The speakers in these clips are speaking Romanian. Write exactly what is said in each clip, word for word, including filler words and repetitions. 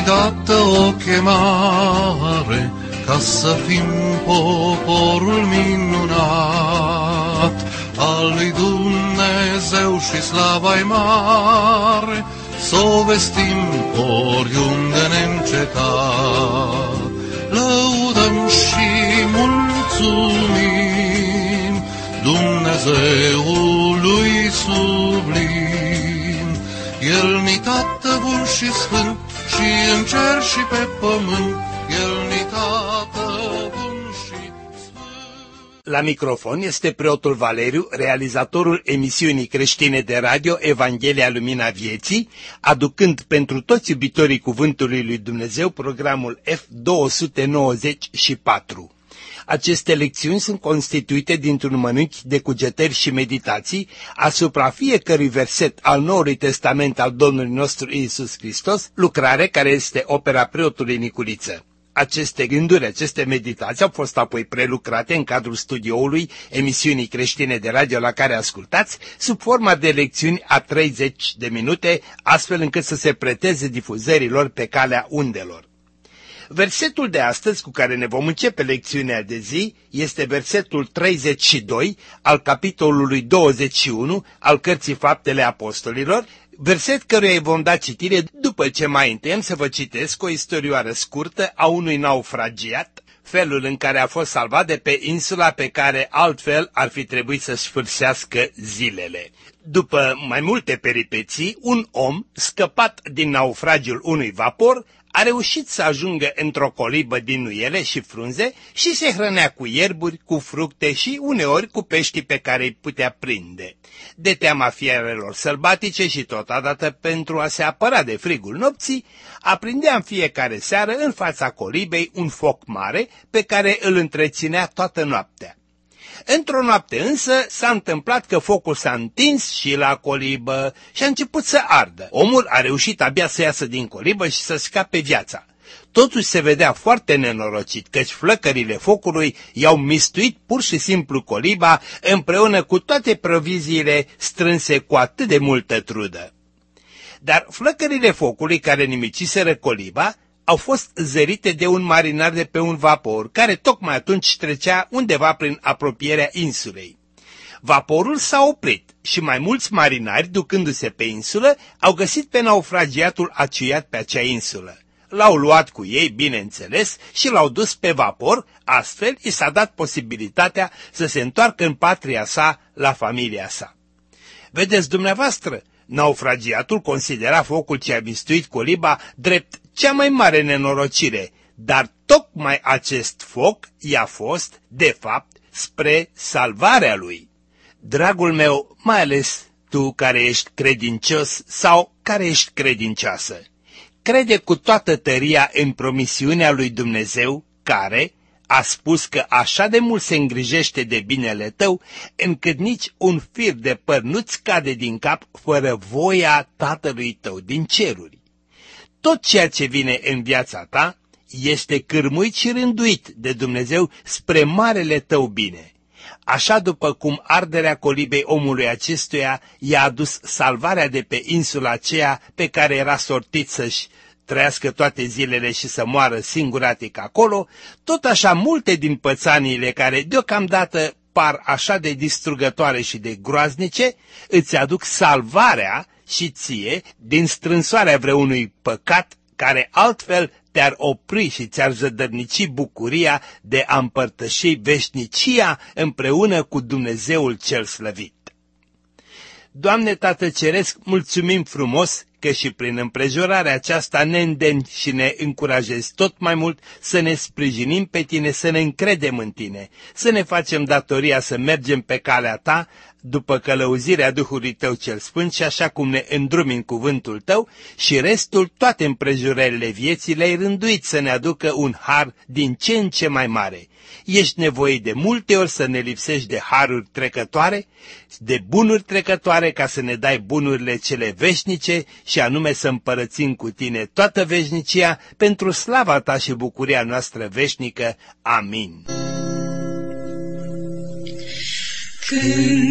dată o chemare ca să fim poporul minunat al lui Dumnezeu și slava-i mare, s-o vestim oriunde neîncetat. Lăudăm și mulțumim Dumnezeului sublim. El-ni Tată bun și sfânt, și în cer și pe pământ, El-ni Tată bun și sfânt. La microfon este preotul Valeriu, realizatorul emisiunii creștine de radio Evanghelia Lumina Vieții, aducând pentru toți iubitorii Cuvântului lui Dumnezeu programul F două sute nouăzeci și patru. Aceste lecțiuni sunt constituite dintr-un mănânchi de cugetări și meditații asupra fiecărui verset al Noului Testament al Domnului nostru Iisus Hristos, lucrare care este opera preotului Niculiță. Aceste gânduri, aceste meditații au fost apoi prelucrate în cadrul studioului emisiunii creștine de radio la care ascultați, sub forma de lecțiuni a treizeci de minute, astfel încât să se preteze difuzărilor pe calea undelor. Versetul de astăzi cu care ne vom începe lecțiunea de zi este versetul treizeci și doi al capitolului douăzeci și unu al Cărții Faptele Apostolilor, verset căruia îi vom da citire după ce mai întâi am să vă citesc o istorioară scurtă a unui naufragiat, felul în care a fost salvat de pe insula pe care altfel ar fi trebuit să sfârșească zilele. După mai multe peripeții, un om, scăpat din naufragiul unui vapor, a reușit să ajungă într-o colibă din nuiele și frunze și se hrănea cu ierburi, cu fructe și uneori cu peștii pe care îi putea prinde. De teama fierelor sălbatice și totodată pentru a se apăra de frigul nopții, aprindea în fiecare seară în fața colibei un foc mare pe care îl întreținea toată noaptea. Într-o noapte însă s-a întâmplat că focul s-a întins și la colibă și a început să ardă. Omul a reușit abia să iasă din colibă și să scape viața. Totuși se vedea foarte nenorocit, căci flăcările focului i-au mistuit pur și simplu coliba împreună cu toate proviziile strânse cu atât de multă trudă. Dar flăcările focului care nimiciseră coliba au fost zărite de un marinar de pe un vapor, care tocmai atunci trecea undeva prin apropierea insulei. Vaporul s-a oprit și mai mulți marinari, ducându-se pe insulă, au găsit pe naufragiatul aciuiat pe acea insulă. L-au luat cu ei, bineînțeles, și l-au dus pe vapor, astfel i s-a dat posibilitatea să se întoarcă în patria sa, la familia sa. Vedeți dumneavoastră, naufragiatul considera focul ce a mistuit coliba drept cea mai mare nenorocire, dar tocmai acest foc i-a fost, de fapt, spre salvarea lui. Dragul meu, mai ales tu care ești credincios sau care ești credincioasă, crede cu toată tăria în promisiunea lui Dumnezeu care a spus că așa de mult se îngrijește de binele tău, încât nici un fir de păr nu-ți cade din cap fără voia Tatălui tău din ceruri. Tot ceea ce vine în viața ta este cârmuit și rânduit de Dumnezeu spre marele tău bine. Așa după cum arderea colibei omului acestuia i-a adus salvarea de pe insula aceea pe care era sortit să-și trăiască toate zilele și să moară singuratic acolo, tot așa multe din pățaniile care deocamdată par așa de distrugătoare și de groaznice, îți aduc salvarea și ție din strânsoarea vreunui păcat care altfel te-ar opri și ți-ar zădărnici bucuria de a împărtăși veșnicia împreună cu Dumnezeul cel slăvit. Doamne Tată Ceresc, mulțumim frumos că și prin împrejurarea aceasta ne îndemni și ne încurajezi tot mai mult să ne sprijinim pe Tine, să ne încredem în Tine, să ne facem datoria să mergem pe calea Ta după călăuzirea Duhului Tău cel Sfânt și așa cum ne îndrumi în cuvântul Tău și restul, toate împrejurările vieții le-ai rânduit să ne aducă un har din ce în ce mai mare. Ești nevoit de multe ori să ne lipsești de haruri trecătoare, de bunuri trecătoare ca să ne dai bunurile cele veșnice și anume să împărățim cu Tine toată veșnicia pentru slava Ta și bucuria noastră veșnică. Amin. Când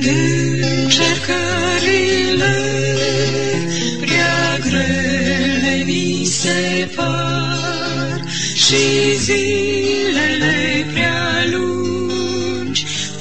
încercările prea grele mi se par, și zilele prea lungi,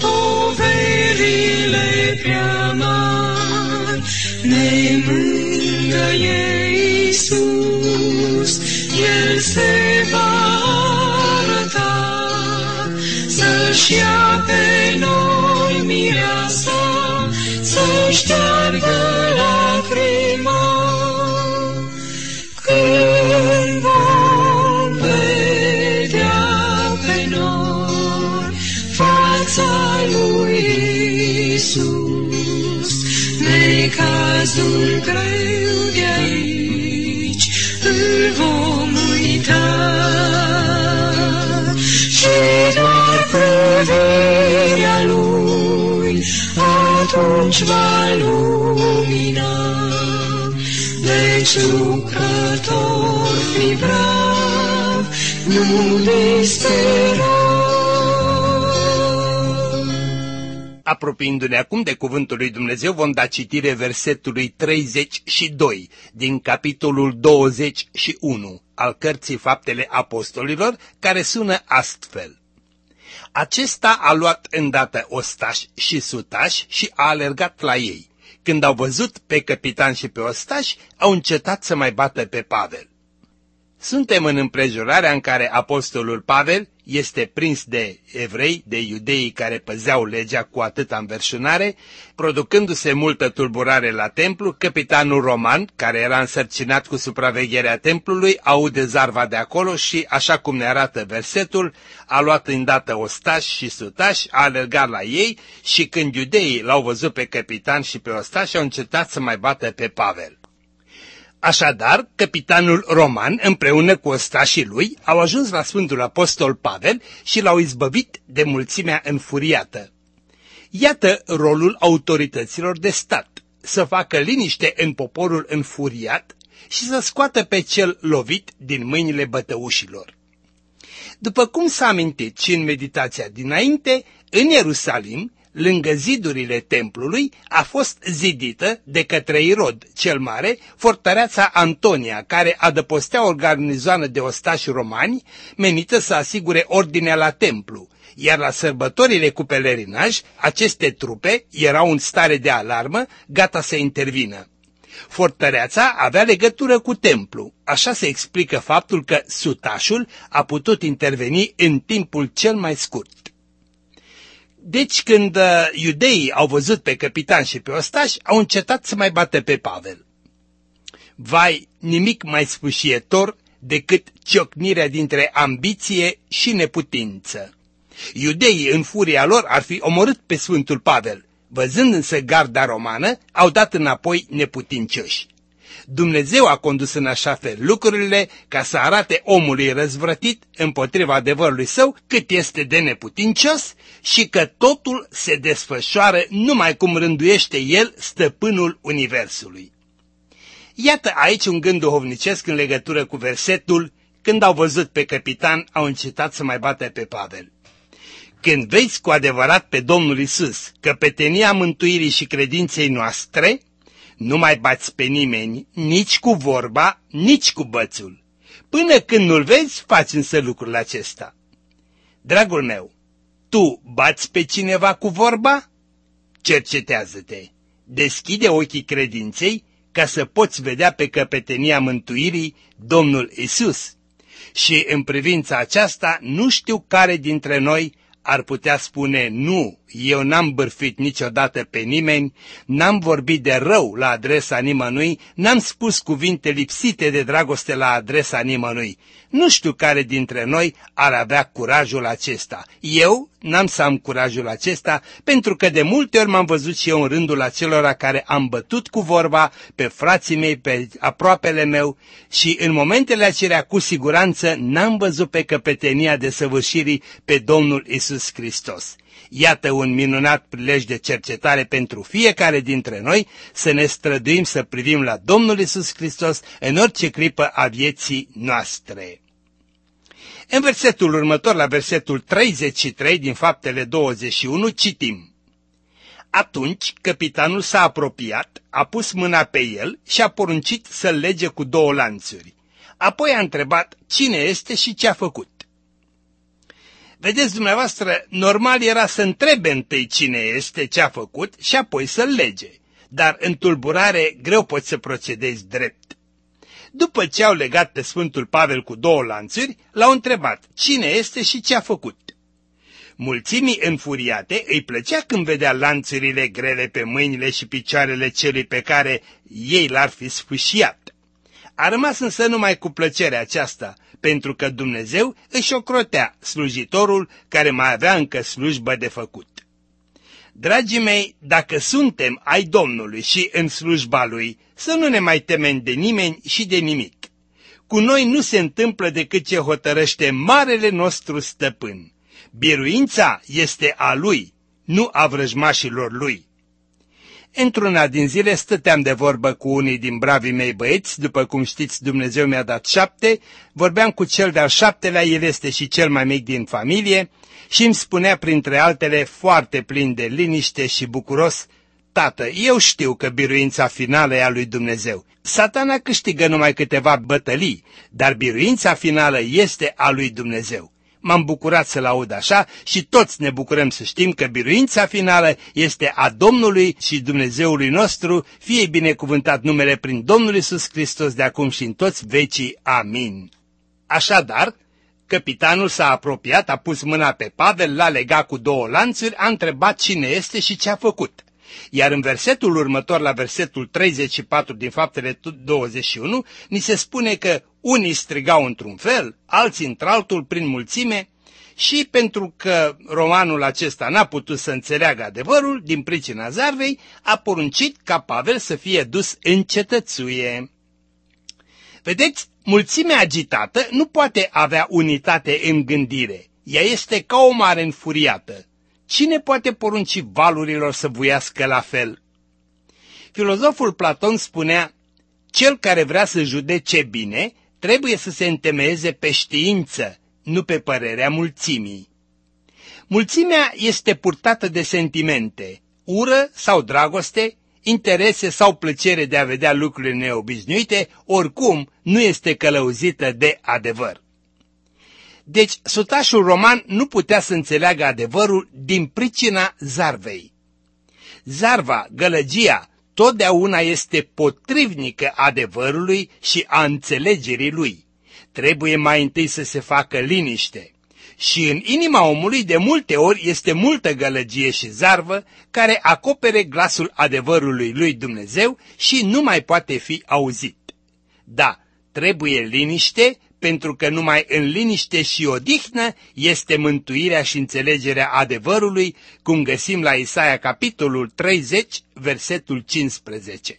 poverile prea mari, ne mângâie Iisus, El se va arăta, să-și ia pe noi mireasa, să șteargă lacrima. Când vom vedea pe noi fața lui Iisus, necazul greu de aici îl vom uita, și doar privirea lui atunci va lumina. Deci lucrător fi brav, nu dispera. Apropiindu-ne acum de cuvântul lui Dumnezeu, vom da citire versetului treizeci și doi din capitolul douăzeci și unu al cărții Faptele Apostolilor, care sună astfel. Acesta a luat îndată ostași și sutași și a alergat la ei. Când au văzut pe căpitan și pe ostași, au încetat să mai bată pe Pavel. Suntem în împrejurarea în care apostolul Pavel este prins de evrei, de iudeii care păzeau legea cu atâta înverșunare, producându-se multă tulburare la templu. Căpitanul roman, care era însărcinat cu supravegherea templului, aude zarva de acolo și, așa cum ne arată versetul, a luat îndată ostași și sutași, a alergat la ei și când iudeii l-au văzut pe căpitan și pe ostași, au încetat să mai bată pe Pavel. Așadar, căpitanul roman, împreună cu ostașii lui, au ajuns la Sfântul Apostol Pavel și l-au izbăvit de mulțimea înfuriată. Iată rolul autorităților de stat, să facă liniște în poporul înfuriat și să scoată pe cel lovit din mâinile bătăușilor. După cum s-a amintit și în meditația dinainte, în Ierusalim, lângă zidurile templului, a fost zidită de către Irod cel Mare fortăreața Antonia, care adăpostea o garnizoană de ostași romani menită să asigure ordinea la templu, iar la sărbătorile cu pelerinaj, aceste trupe erau în stare de alarmă, gata să intervină. Fortăreața avea legătură cu templu, așa se explică faptul că sutașul a putut interveni în timpul cel mai scurt. Deci când uh, iudeii au văzut pe căpitan și pe ostași, au încetat să mai bată pe Pavel. Vai, nimic mai sfâșietor decât ciocnirea dintre ambiție și neputință. Iudeii în furia lor ar fi omorât pe Sfântul Pavel, văzând însă garda romană, au dat înapoi neputincioși. Dumnezeu a condus în așa fel lucrurile ca să arate omului răzvrătit împotriva adevărului său cât este de neputincios și că totul se desfășoară numai cum rânduiește el, stăpânul universului. Iată aici un gând duhovnicesc în legătură cu versetul: când au văzut pe căpitan, au încetat să mai bată pe Pavel. Când vezi cu adevărat pe Domnul Iisus, căpetenia mântuirii și credinței noastre, nu mai bați pe nimeni, nici cu vorba, nici cu bățul. Până când nu-l vezi, faci însă lucrul acesta. Dragul meu, tu bați pe cineva cu vorba? Cercetează-te, deschide ochii credinței ca să poți vedea pe căpetenia mântuirii Domnul Iisus. Și în privința aceasta nu știu care dintre noi ar putea spune: nu, eu n-am bârfit niciodată pe nimeni, n-am vorbit de rău la adresa nimănui, n-am spus cuvinte lipsite de dragoste la adresa nimănui. Nu știu care dintre noi ar avea curajul acesta. Eu n-am să am curajul acesta, pentru că de multe ori m-am văzut și eu în rândul acelora care am bătut cu vorba pe frații mei, pe aproapele meu, și în momentele acelea cu siguranță n-am văzut pe căpetenia desăvârșirii pe Domnul Iisus Hristos. Iată un minunat prilej de cercetare pentru fiecare dintre noi, să ne străduim să privim la Domnul Iisus Hristos în orice clipă a vieții noastre. În versetul următor, la versetul treizeci și trei din Faptele douăzeci și unu, citim: Atunci căpitanul s-a apropiat, a pus mâna pe el și a poruncit să-l lege cu două lanțuri. Apoi a întrebat cine este și ce a făcut. Vedeți dumneavoastră, normal era să întrebe întâi cine este, ce a făcut și apoi să-l lege, dar în tulburare greu poți să procedezi drept. După ce au legat pe Sfântul Pavel cu două lanțuri, l-au întrebat cine este și ce a făcut. Mulțimii înfuriate îi plăcea când vedea lanțurile grele pe mâinile și picioarele celui pe care ei l-ar fi sfâșiat. A rămas însă numai cu plăcerea aceasta, pentru că Dumnezeu își ocrotea slujitorul care mai avea încă slujbă de făcut. Dragii mei, dacă suntem ai Domnului și în slujba Lui, să nu ne mai temem de nimeni și de nimic. Cu noi nu se întâmplă decât ce hotărăște marele nostru stăpân. Biruința este a Lui, nu a vrăjmașilor Lui. Într-una din zile stăteam de vorbă cu unii din bravii mei băieți, după cum știți Dumnezeu mi-a dat șapte, vorbeam cu cel de-al șaptelea, el este și cel mai mic din familie, și îmi spunea printre altele foarte plin de liniște și bucuros: tată, eu știu că biruința finală e a lui Dumnezeu. Satana câștigă numai câteva bătălii, dar biruința finală este a lui Dumnezeu. M-am bucurat să-l aud așa și toți ne bucurăm să știm că biruința finală este a Domnului și Dumnezeului nostru, fie binecuvântat numele prin Domnul Iisus Hristos de acum și în toți vecii. Amin. Așadar, căpitanul s-a apropiat, a pus mâna pe Pavel, l-a legat cu două lanțuri, a întrebat cine este și ce a făcut. Iar în versetul următor, la versetul treizeci și patru din Faptele douăzeci și unu, ni se spune că unii strigau într-un fel, alții într-altul prin mulțime, și pentru că romanul acesta n-a putut să înțeleagă adevărul, din pricina zarvei, a poruncit ca Pavel să fie dus în cetățuie. Vedeți, mulțimea agitată nu poate avea unitate în gândire, ea este ca o mare înfuriată. Cine poate porunci valurilor să vuiască la fel? Filozoful Platon spunea: cel care vrea să judece bine trebuie să se întemeieze pe știință, nu pe părerea mulțimii. Mulțimea este purtată de sentimente, ură sau dragoste, interese sau plăcere de a vedea lucrurile neobișnuite, oricum nu este călăuzită de adevăr. Deci, sutașul roman nu putea să înțeleagă adevărul din pricina zarvei. Zarva, gălăgia, totdeauna este potrivnică adevărului și a înțelegerii lui. Trebuie mai întâi să se facă liniște. Și în inima omului de multe ori este multă gălăgie și zarvă care acopere glasul adevărului lui Dumnezeu și nu mai poate fi auzit. Da, trebuie liniște, pentru că numai în liniște și odihnă este mântuirea și înțelegerea adevărului, cum găsim la Isaia capitolul treizeci, versetul cincisprezece.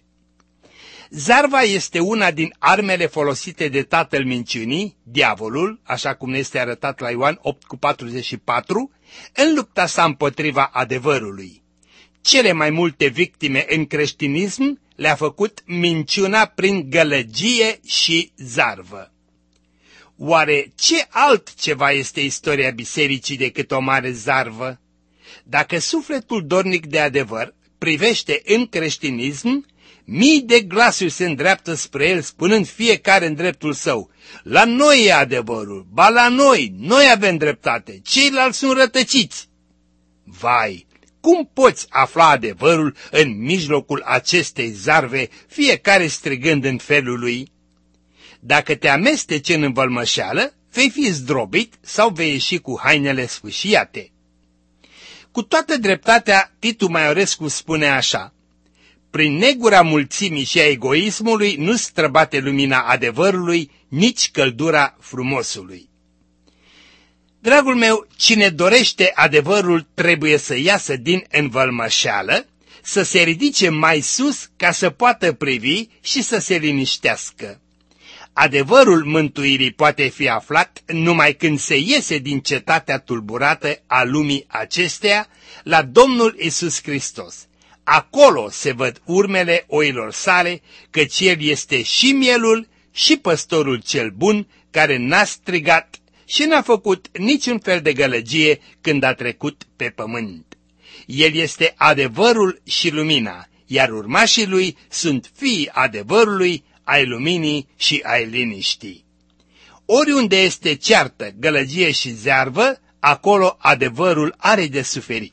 Zarva este una din armele folosite de tatăl minciunii, diavolul, așa cum ne este arătat la Ioan opt cu patruzeci și patru, în lupta sa împotriva adevărului. Cele mai multe victime în creștinism le-a făcut minciuna prin gălăgie și zarvă. Oare ce altceva este istoria bisericii decât o mare zarvă? Dacă sufletul dornic de adevăr privește în creștinism, mii de glasuri se îndreaptă spre el, spunând fiecare în dreptul său: la noi e adevărul, ba la noi, noi avem dreptate, ceilalți sunt rătăciți. Vai, cum poți afla adevărul în mijlocul acestei zarve, fiecare strigând în felul lui? Dacă te amesteci în învălmășeală, vei fi zdrobit sau vei ieși cu hainele sfâșiate. Cu toată dreptatea, Titu Maiorescu spune așa: prin negura mulțimii și a egoismului nu străbate lumina adevărului, nici căldura frumosului. Dragul meu, cine dorește adevărul trebuie să iasă din învălmășeală, să se ridice mai sus ca să poată privi și să se liniștească. Adevărul mântuirii poate fi aflat numai când se iese din cetatea tulburată a lumii acesteia la Domnul Iisus Hristos. Acolo se văd urmele oilor sale, căci El este și mielul și păstorul cel bun, care n-a strigat și n-a făcut niciun fel de gălăgie când a trecut pe pământ. El este adevărul și lumina, iar urmașii lui sunt fiii adevărului, ai luminii și ai liniștii. Oriunde este ceartă, gălăgie și zearvă, acolo adevărul are de suferit.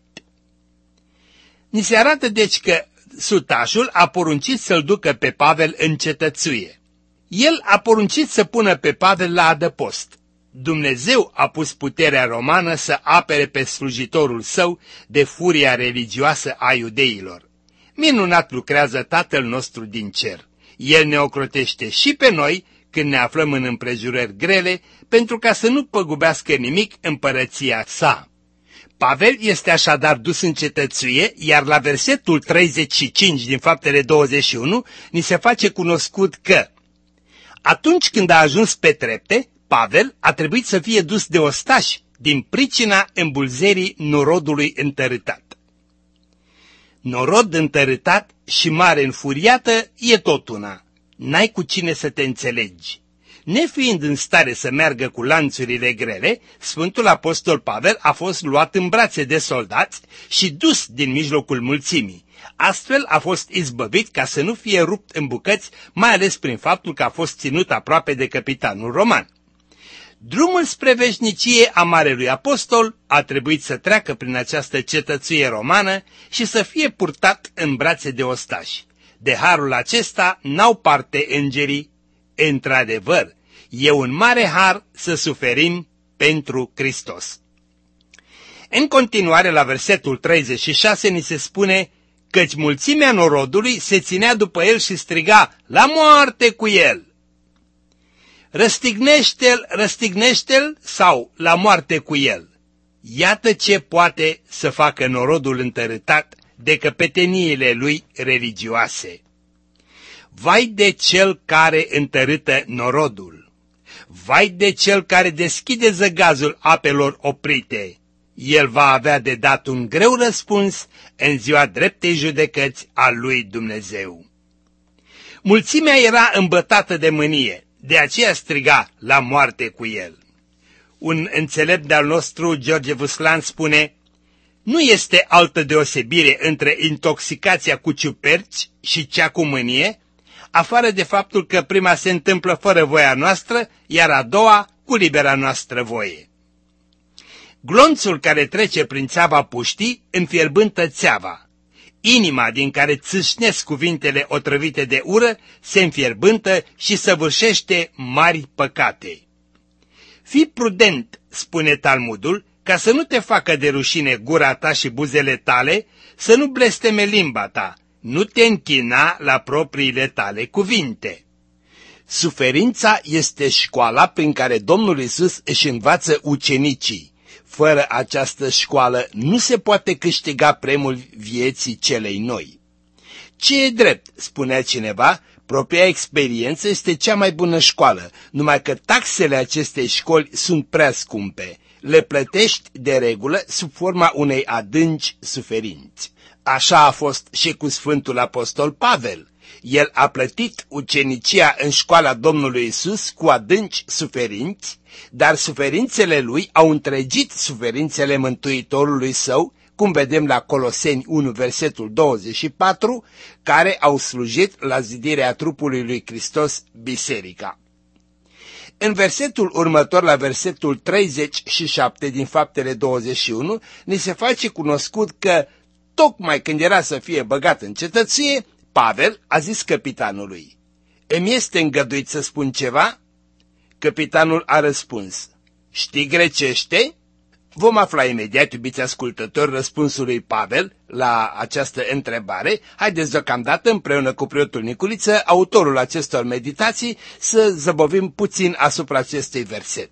Ni se arată deci că sutașul a poruncit să-l ducă pe Pavel în cetățuie. El a poruncit să pună pe Pavel la adăpost. Dumnezeu a pus puterea romană să apere pe slujitorul său de furia religioasă a iudeilor. Minunat lucrează Tatăl nostru din cer. El ne ocrotește și pe noi când ne aflăm în împrejurări grele, pentru ca să nu păgubească nimic împărăția sa. Pavel este așadar dus în cetățuie, iar la versetul treizeci și cinci din Faptele douăzeci și unu ni se face cunoscut că atunci când a ajuns pe trepte, Pavel a trebuit să fie dus de ostași din pricina îmbulzerii norodului întărâtat. Norod întărâtat și mare înfuriată e tot una. N-ai cu cine să te înțelegi. Nefiind în stare să meargă cu lanțurile grele, Sfântul Apostol Pavel a fost luat în brațe de soldați și dus din mijlocul mulțimii. Astfel a fost izbăvit ca să nu fie rupt în bucăți, mai ales prin faptul că a fost ținut aproape de căpitanul roman. Drumul spre veșnicie a Marelui Apostol a trebuit să treacă prin această cetățuie romană și să fie purtat în brațe de ostași. De harul acesta n-au parte îngerii. Într-adevăr, e un mare har să suferim pentru Hristos. În continuare, la versetul treizeci și șase ni se spune: căci mulțimea norodului se ținea după el și striga: la moarte cu el! Răstignește-l, răstignește-l sau la moarte cu el. Iată ce poate să facă norodul întărâtat de căpeteniile lui religioase. Vai de cel care întărâtă norodul! Vai de cel care deschide zăgazul apelor oprite! El va avea de dat un greu răspuns în ziua dreptei judecăți a lui Dumnezeu. Mulțimea era îmbătată de mânie, de aceea striga la moarte cu el. Un înțelept de-al nostru, George Vâslan, spune: nu este altă deosebire între intoxicația cu ciuperci și cea cu mânie, afară de faptul că prima se întâmplă fără voia noastră, iar a doua cu libera noastră voie. Glonțul care trece prin țeava puștii înfierbântă țeava. Inima din care țâșnesc cuvintele otrăvite de ură se înfierbântă și săvârșește mari păcate. Fii prudent, spune Talmudul, ca să nu te facă de rușine gura ta și buzele tale, să nu blesteme limba ta, nu te închina la propriile tale cuvinte. Suferința este școala prin care Domnul Iisus își învață ucenicii. Fără această școală nu se poate câștiga premiul vieții celei noi. Ce e drept, spunea cineva, propria experiență este cea mai bună școală, numai că taxele acestei școli sunt prea scumpe. Le plătești de regulă sub forma unei adânci suferinți. Așa a fost și cu Sfântul Apostol Pavel. El a plătit ucenicia în școala Domnului Iisus cu adânci suferinți, dar suferințele lui au întregit suferințele Mântuitorului său, cum vedem la Coloseni unu, versetul douăzeci și patru, care au slujit la zidirea trupului lui Hristos, biserica. În versetul următor, la versetul treizeci și șapte din Faptele douăzeci și unu, ni se face cunoscut că, tocmai când era să fie băgat în cetățuie, Pavel a zis căpitanului: îmi este îngăduit să spun ceva? Căpitanul a răspuns: știi grecește? Vom afla imediat, iubiți ascultători, răspunsul lui Pavel la această întrebare. Haideți deocamdată, împreună cu preotul Niculiță, autorul acestor meditații, să zăbovim puțin asupra acestui verset.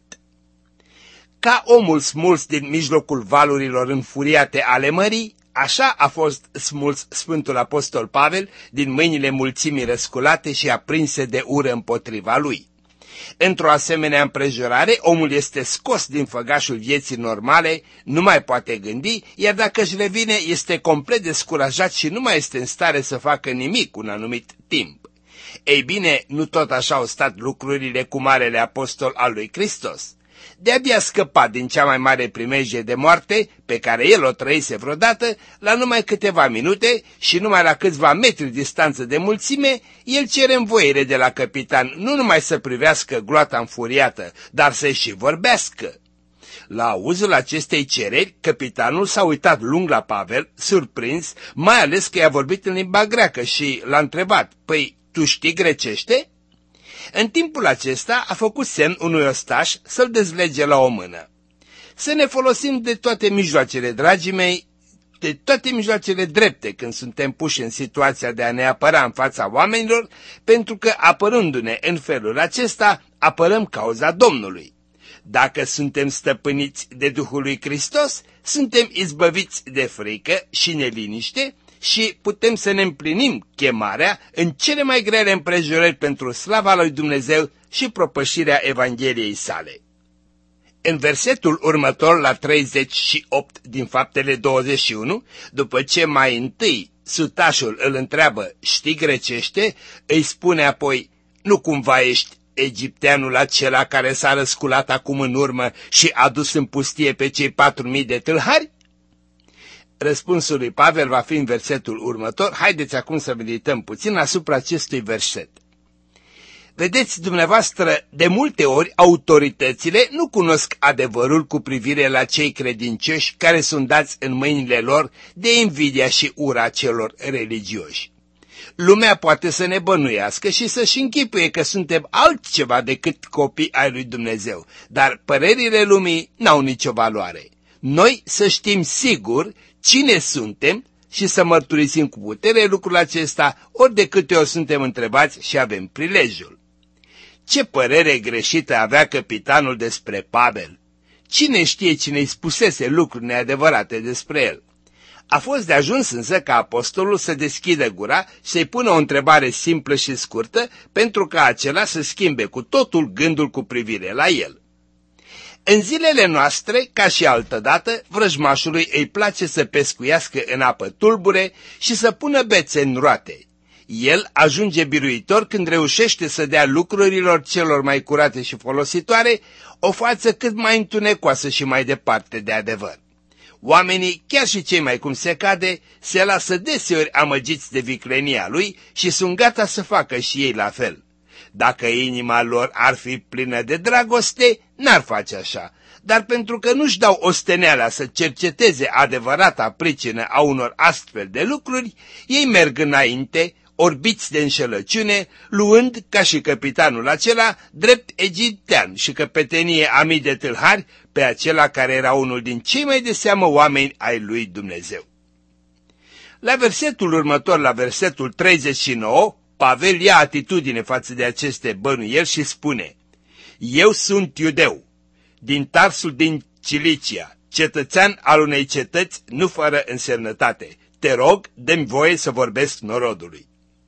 Ca omul smuls din mijlocul valurilor înfuriate ale mării, așa a fost smuls Sfântul Apostol Pavel din mâinile mulțimii răsculate și aprinse de ură împotriva lui. Într-o asemenea împrejurare, omul este scos din făgașul vieții normale, nu mai poate gândi, iar dacă își revine, este complet descurajat și nu mai este în stare să facă nimic un anumit timp. Ei bine, nu tot așa au stat lucrurile cu Marele Apostol al lui Hristos. de-abia scăpat din cea mai mare primejdie de moarte pe care el o trăise vreodată, la numai câteva minute și numai la câțiva metri distanță de mulțime, el cere învoire de la capitan nu numai să privească gloata înfuriată, dar să-i și vorbească. La auzul acestei cereri, capitanul s-a uitat lung la Pavel, surprins, mai ales că i-a vorbit în limba greacă și l-a întrebat, păi, tu știi grecește? În timpul acesta a făcut semn unui ostaș să-l dezlege la o mână. Să ne folosim de toate mijloacele, dragii mei, de toate mijloacele drepte când suntem puși în situația de a ne apăra în fața oamenilor, pentru că apărându-ne în felul acesta, apărăm cauza Domnului. Dacă suntem stăpâniți de Duhul lui Hristos, suntem izbăviți de frică și neliniște și putem să ne împlinim chemarea în cele mai grele împrejurări pentru slava lui Dumnezeu și propășirea Evangheliei sale. În versetul următor, la treizeci și opt din Faptele douăzeci și unu, după ce mai întâi sutașul îl întreabă, știi grecește, îi spune apoi, nu cumva ești egipteanul acela care s-a răsculat acum în urmă și a dus în pustie pe cei patru mii de tâlhari? Răspunsul lui Pavel va fi în versetul următor. Haideți acum să medităm puțin asupra acestui verset. Vedeți, dumneavoastră, de multe ori autoritățile nu cunosc adevărul cu privire la cei credincioși care sunt dați în mâinile lor de invidia și ura celor religioși. Lumea poate să ne bănuiască și să-și închipuie că suntem altceva decât copii ai lui Dumnezeu, dar părerile lumii n-au nicio valoare. Noi să știm sigur cine suntem și să mărturisim cu putere lucrul acesta ori de câte ori suntem întrebați și avem prilejul. Ce părere greșită avea capitanul despre Pavel? Cine știe cine îi spusese lucruri neadevărate despre el? A fost de ajuns însă ca apostolul să deschidă gura și să-i pună o întrebare simplă și scurtă pentru ca acela să schimbe cu totul gândul cu privire la el. În zilele noastre, ca și altădată, vrăjmașului îi place să pescuiască în apă tulbure și să pună bețe în roate. El ajunge biruitor când reușește să dea lucrurilor celor mai curate și folositoare o față cât mai întunecoasă și mai departe de adevăr. Oamenii, chiar și cei mai cum se cade, se lasă deseori amăgiți de viclenia lui și sunt gata să facă și ei la fel. Dacă inima lor ar fi plină de dragoste, n-ar face așa, dar pentru că nu-și dau osteneala să cerceteze adevărata pricină a unor astfel de lucruri, ei merg înainte, orbiți de înșelăciune, luând, ca și capitanul acela, drept egiptean și căpetenie a mii de tâlhari pe acela care era unul din cei mai de seamă oameni ai lui Dumnezeu. La versetul următor, la versetul treizeci și nouă, Pavel ia atitudine față de aceste bănuieli și spune: Eu sunt iudeu, din Tarsul din Cilicia, cetățean al unei cetăți nu fără însemnătate. Te rog, dă-mi voie să vorbesc norodului.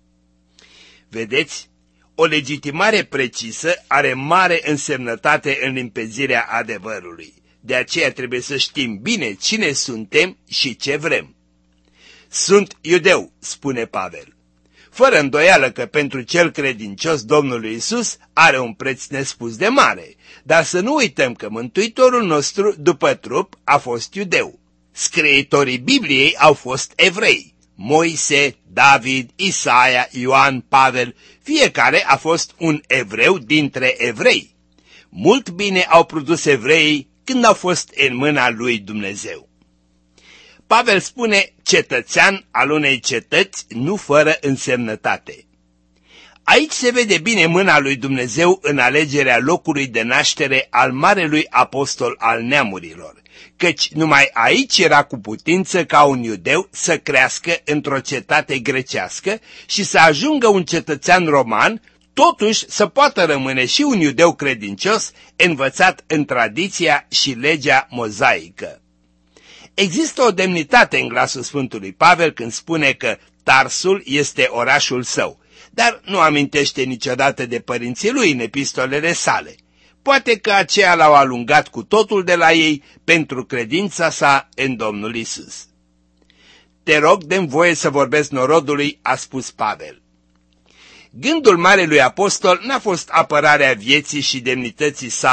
Vedeți, o legitimare precisă are mare însemnătate în limpezirea adevărului. De aceea trebuie să știm bine cine suntem și ce vrem. Sunt iudeu, spune Pavel. Fără îndoială că pentru cel credincios Domnul Iisus are un preț nespus de mare, dar să nu uităm că Mântuitorul nostru, după trup, a fost iudeu. Scriitorii Bibliei au fost evrei. Moise, David, Isaia, Ioan, Pavel, fiecare a fost un evreu dintre evrei. Mult bine au produs evreii când au fost în mâna lui Dumnezeu. Pavel spune cetățean al unei cetăți nu fără însemnătate. Aici se vede bine mâna lui Dumnezeu în alegerea locului de naștere al marelui apostol al neamurilor, căci numai aici era cu putință ca un iudeu să crească într-o cetate grecească și să ajungă un cetățean roman, totuși să poată rămâne și un iudeu credincios învățat în tradiția și legea mozaică. Există o demnitate în glasul Sfântului Pavel când spune că Tarsul este orașul său, dar nu amintește niciodată de părinții lui în epistolele sale. Poate că aceia l-au alungat cu totul de la ei pentru credința sa în Domnul Isus. Te rog, dă-mi voie să vorbesc norodului, a spus Pavel. Gândul marelui apostol n-a fost apărarea vieții și demnității sale,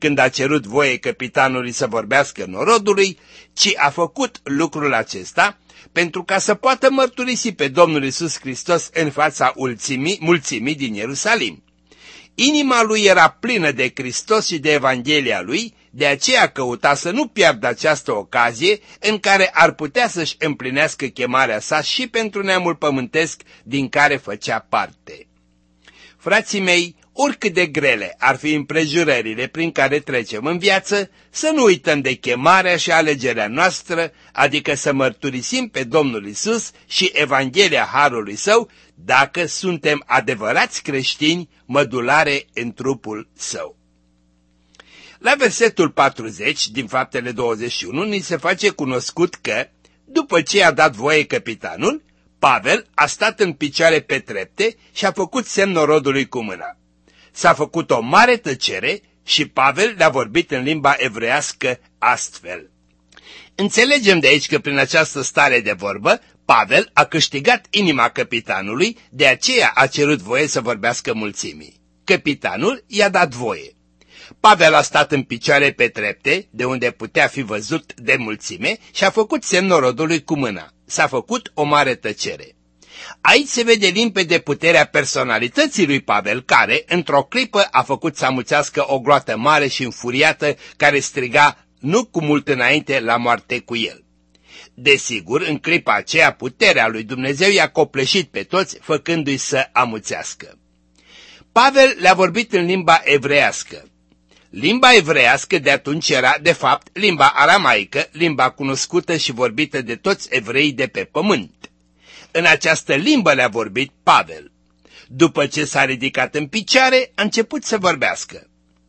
când a cerut voie căpitanului să vorbească norodului, ci a făcut lucrul acesta pentru ca să poată mărturisi pe Domnul Iisus Hristos în fața mulțimii, mulțimii din Ierusalim. Inima lui era plină de Hristos și de Evanghelia lui, de aceea căuta să nu piardă această ocazie în care ar putea să-și împlinească chemarea sa și pentru neamul pământesc din care făcea parte. Frații mei, oricât de grele ar fi împrejurările prin care trecem în viață, să nu uităm de chemarea și alegerea noastră, adică să mărturisim pe Domnul Isus și Evanghelia Harului Său, dacă suntem adevărați creștini mădulare în trupul Său. La versetul patruzeci din Faptele douăzeci și unu ni se face cunoscut că, după ce a dat voie căpitanul, Pavel a stat în picioare pe trepte și a făcut semn norodului cu mâna. S-a făcut o mare tăcere și Pavel le-a vorbit în limba evrească astfel. Înțelegem de aici că prin această stare de vorbă, Pavel a câștigat inima căpitanului, de aceea a cerut voie să vorbească mulțimii. Căpitanul i-a dat voie. Pavel a stat în picioare pe trepte, de unde putea fi văzut de mulțime, și a făcut semn norodului cu mâna. S-a făcut o mare tăcere. Aici se vede limpede puterea personalității lui Pavel, care, într-o clipă, a făcut să amuțească o gloată mare și înfuriată, care striga nu cu mult înainte la moarte cu el. Desigur, în clipa aceea, puterea lui Dumnezeu i-a copleșit pe toți, făcându-i să amuțească. Pavel le-a vorbit în limba evrească. Limba evrească de atunci era, de fapt, limba aramaică, limba cunoscută și vorbită de toți evreii de pe pământ. În această limbă le-a vorbit Pavel. După ce s-a ridicat în picioare, a început să vorbească.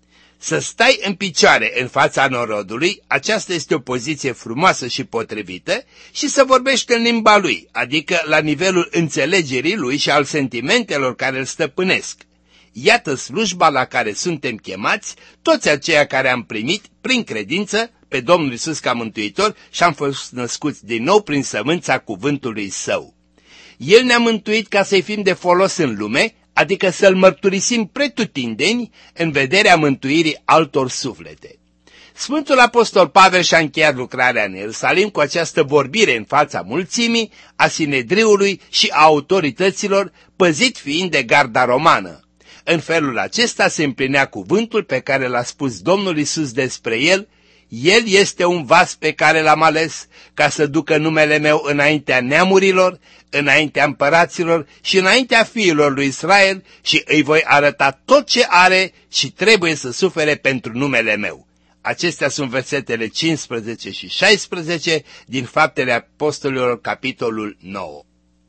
Să stai în picioare în fața norodului, aceasta este o poziție frumoasă și potrivită, și să vorbești în limba lui, adică la nivelul înțelegerii lui și al sentimentelor care îl stăpânesc. Iată slujba la care suntem chemați, toți aceia care am primit, prin credință, pe Domnul Iisus ca mântuitor și am fost născuți din nou prin sămânța cuvântului Său. El ne-a mântuit ca să-i fim de folos în lume, adică să-L mărturisim pretutindeni în vederea mântuirii altor suflete. Sfântul Apostol Pavel și-a încheiat lucrarea în Ierusalim cu această vorbire în fața mulțimii, a Sinedriului și a autorităților, păzit fiind de garda romană. În felul acesta se împlinea cuvântul pe care l-a spus Domnul Iisus despre el: El este un vas pe care l-am ales ca să ducă numele meu înaintea neamurilor, înaintea împăraților și înaintea fiilor lui Israel, și îi voi arăta tot ce are și trebuie să sufere pentru numele meu. Acestea sunt versetele cincisprezece și șaisprezece din Faptele Apostolilor, capitolul nouă.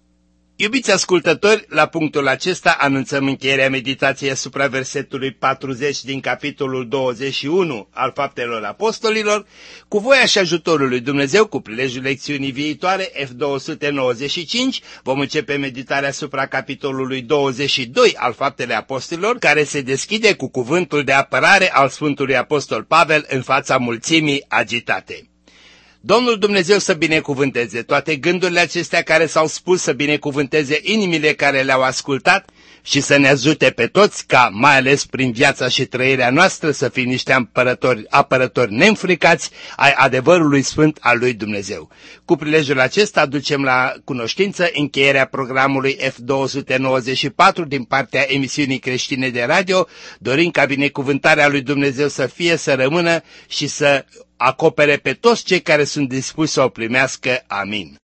Iubiți ascultători, la punctul acesta anunțăm încheierea meditației asupra versetului patruzeci din capitolul douăzeci și unu al Faptelor Apostolilor. Cu voia și ajutorul lui Dumnezeu, cu prilejul lecțiunii viitoare F două sute nouăzeci și cinci, vom începe meditarea asupra capitolului douăzeci și doi al Faptele Apostolilor, care se deschide cu cuvântul de apărare al Sfântului Apostol Pavel în fața mulțimii agitate. Domnul Dumnezeu să binecuvânteze toate gândurile acestea care s-au spus, să binecuvânteze inimile care le-au ascultat și să ne ajute pe toți ca, mai ales prin viața și trăirea noastră, să fim niște apărători, apărători neînfricați ai adevărului sfânt al lui Dumnezeu. Cu prilejul acesta aducem la cunoștință încheierea programului F două sute nouăzeci și patru din partea emisiunii creștine de radio, dorind ca binecuvântarea lui Dumnezeu să fie, să rămână și să acopere pe toți cei care sunt dispuși să o primească. Amin.